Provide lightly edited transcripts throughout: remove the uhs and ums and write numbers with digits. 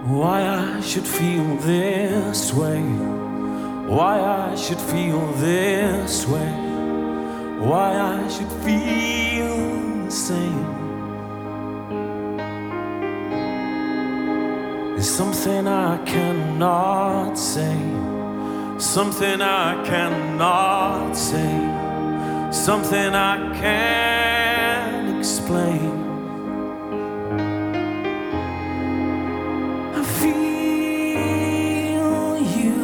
Why I should feel this way, why I should feel this way, why I should feel the same. There's something I cannot say, something I cannot say, something I can't explain. I feel you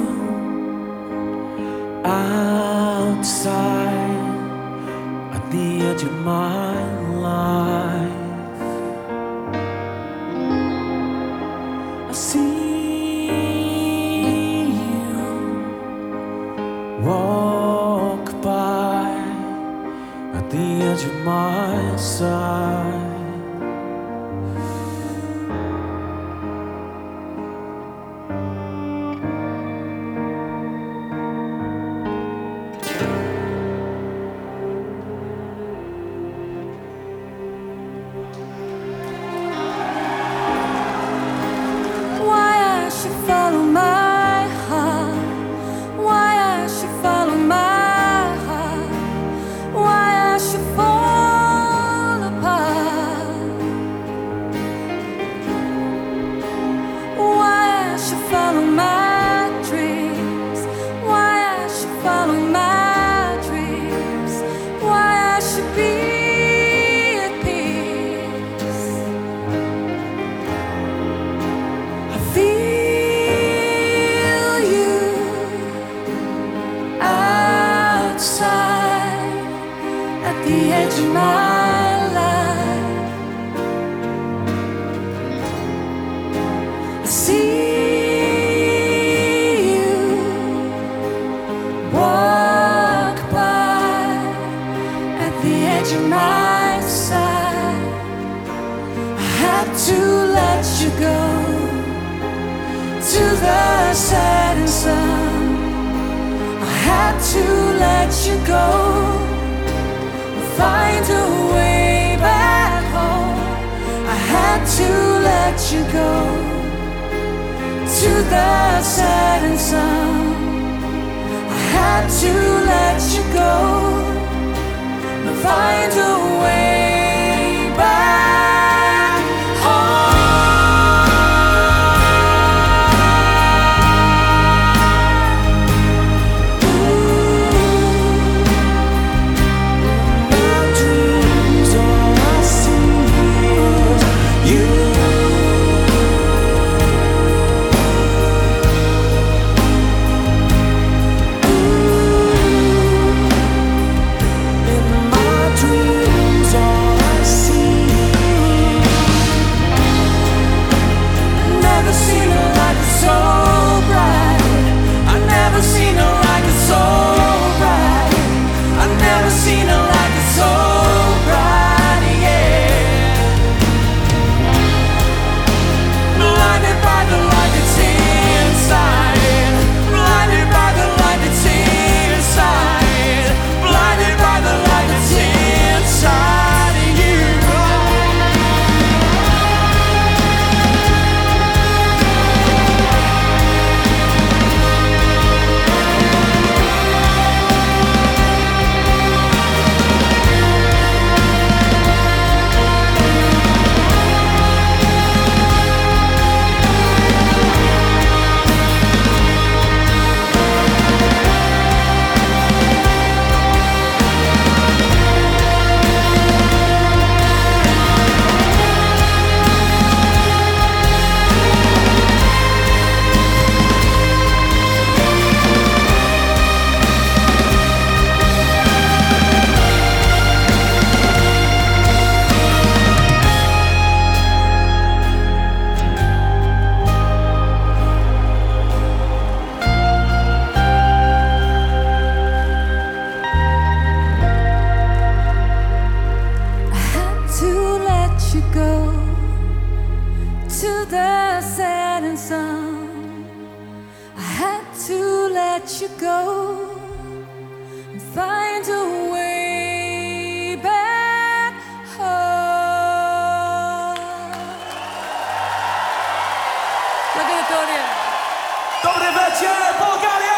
outside at the edge of my life. I see you walk by at the edge of my side. Follow my heart, why I should follow my heart, why I should fall apart, why I should follow my dreams, why I should follow my dreams, why I should be at peace. I feel at the edge of my life. I see you walk by at the edge of my side. I had to let you go to the setting sun. I had to let you go, find a way back home. I had to let you go to the setting sun. I had to let you go, find a way back home. You go and find a way back home. Look at the Tony. Dobry wieczór, Bułgaria!